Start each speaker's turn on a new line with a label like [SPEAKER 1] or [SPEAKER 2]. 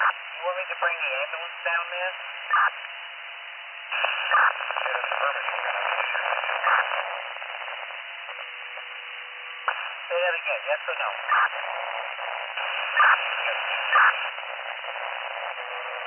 [SPEAKER 1] You want me to bring the ambulance down there? Get a permit. Say that again, yes or no?